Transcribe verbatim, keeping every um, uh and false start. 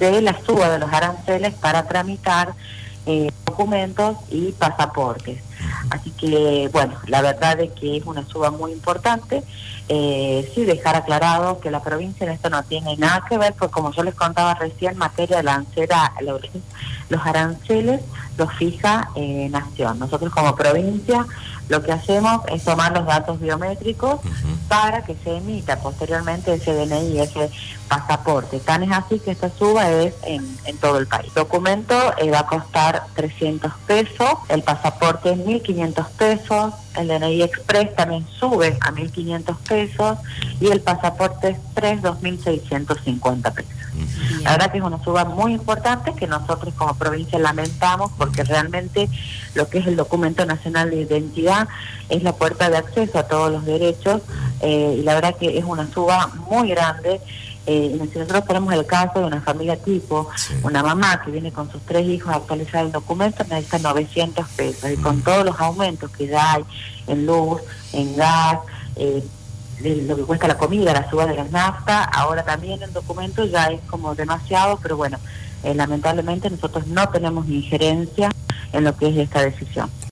de la suba de los aranceles para tramitar eh, documentos y pasaportes. Así que, bueno, la verdad es que es una suba muy importante. Eh, sí dejar aclarado que la provincia en esto no tiene nada que ver, porque como yo les contaba recién, en materia de lancera, los aranceles los fija eh, Nación. Nosotros como provincia lo que hacemos es tomar los datos biométricos uh-huh. para que se emita posteriormente ese D N I, ese pasaporte. Tan es así que esta suba es en, en todo el país. El documento eh, va a costar trescientos pesos, el pasaporte es mil quinientos pesos, el D N I Express también sube a mil quinientos pesos y el pasaporte Express dos mil seiscientos cincuenta pesos. Bien. La verdad que es una suba muy importante que nosotros como provincia lamentamos, porque realmente lo que es el documento nacional de identidad es la puerta de acceso a todos los derechos, eh, y la verdad que es una suba muy grande. Eh, si nosotros tenemos el caso de una familia tipo, sí. una mamá que viene con sus tres hijos a actualizar el documento, necesita novecientos pesos, y con todos los aumentos que ya hay en luz, en gas, eh, lo que cuesta la comida, la suba de las naftas, ahora también el documento ya es como demasiado, pero bueno, eh, lamentablemente nosotros no tenemos injerencia en lo que es esta decisión.